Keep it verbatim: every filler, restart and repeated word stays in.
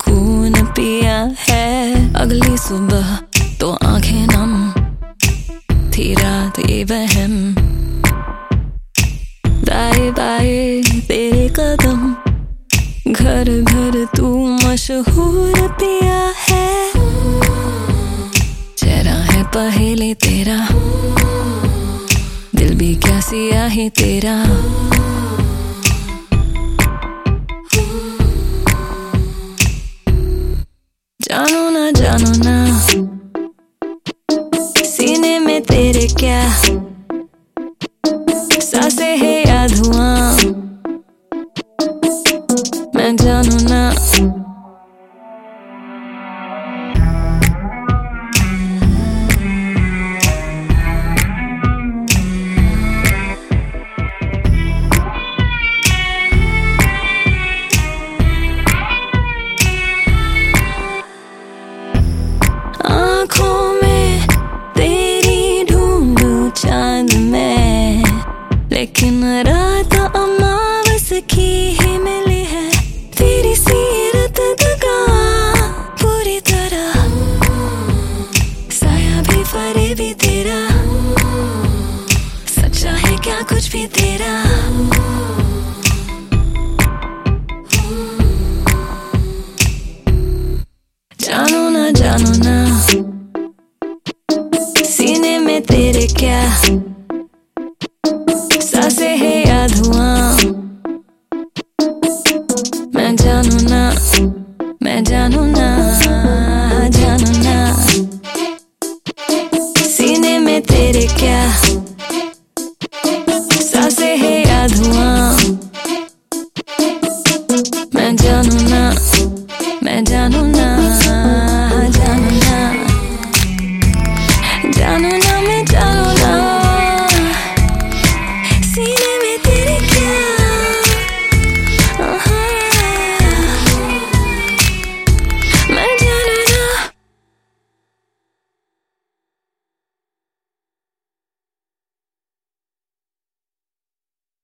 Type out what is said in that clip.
खून पिया है। अगली सुबह तो आंखें नम थी, रात ये वहम। दाएं बाएं तेरे कदम, घर घर तू मशहूर पिया है। चेहरा है पहेली तेरा, दिल भी क्या सियाही तेरा। जानो ना जानो ना सीने में तेरे क्या सांसें है या धुआं, मैं जानू ना। आँखों में तेरी ढूंढूं चांद में, लेकिन रात अमावस की ही मिली है। तेरी सीरत दगा पूरी तरह, साया भी फरे भी तेरा। सच्चा है क्या कुछ भी तेरा। जानो ना जानो ना सीने में तेरे क्या सांसें है या धुआं, मैं जानू ना, मैं जानू ना, जानू ना। सीने में तेरे क्या सांसें है या धुआं, मैं जानू ना।